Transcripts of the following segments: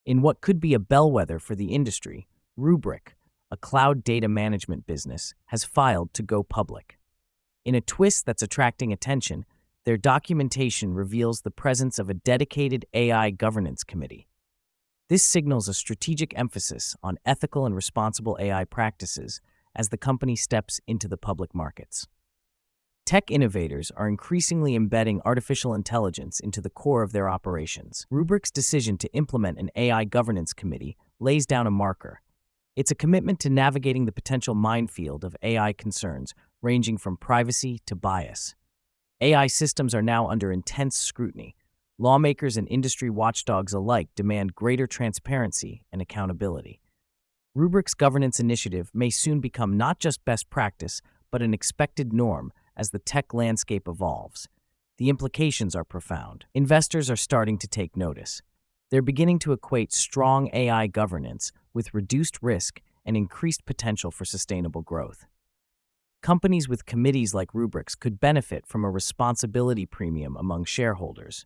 In what could be a bellwether for the industry, Rubrik, a cloud data management business, has filed to go public. In a twist that's attracting attention, their documentation reveals the presence of a dedicated AI governance committee. This signals a strategic emphasis on ethical and responsible AI practices as the company steps into the public markets. Tech innovators are increasingly embedding artificial intelligence into the core of their operations. Rubrik's decision to implement an AI governance committee lays down a marker. It's a commitment to navigating the potential minefield of AI concerns, ranging from privacy to bias. AI systems are now under intense scrutiny. Lawmakers and industry watchdogs alike demand greater transparency and accountability. Rubrik's governance initiative may soon become not just best practice, but an expected norm as the tech landscape evolves. The implications are profound. Investors are starting to take notice. They're beginning to equate strong AI governance with reduced risk and increased potential for sustainable growth. Companies with committees like Rubrik's could benefit from a responsibility premium among shareholders.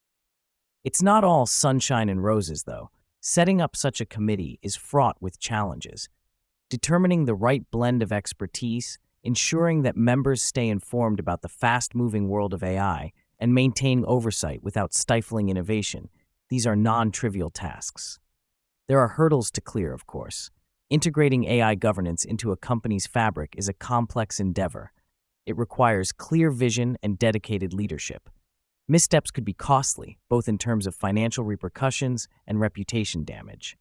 It's not all sunshine and roses, though. Setting up such a committee is fraught with challenges. Determining the right blend of expertise, ensuring that members stay informed about the fast-moving world of AI, and maintaining oversight without stifling innovation, these are non-trivial tasks. There are hurdles to clear, of course. Integrating AI governance into a company's fabric is a complex endeavor. It requires clear vision and dedicated leadership. Missteps could be costly, both in terms of financial repercussions and reputation damage.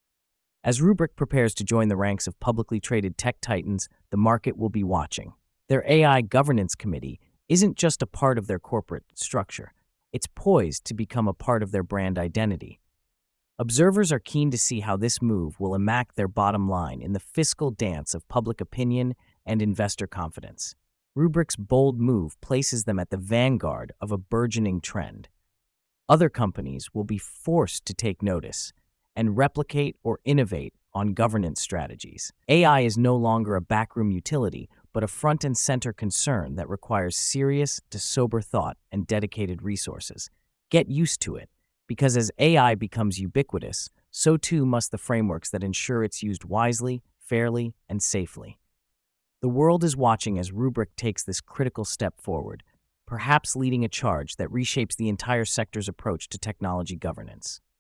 As Rubrik prepares to join the ranks of publicly traded tech titans, the market will be watching. Their AI governance committee isn't just a part of their corporate structure. It's poised to become a part of their brand identity. Observers are keen to see how this move will impact their bottom line in the fiscal dance of public opinion and investor confidence. Rubrik's bold move places them at the vanguard of a burgeoning trend. Other companies will be forced to take notice and replicate or innovate on governance strategies. AI is no longer a backroom utility, but a front and center concern that requires serious to sober thought and dedicated resources. Get used to it, because as AI becomes ubiquitous, so too must the frameworks that ensure it's used wisely, fairly, and safely. The world is watching as Rubrik takes this critical step forward, perhaps leading a charge that reshapes the entire sector's approach to technology governance.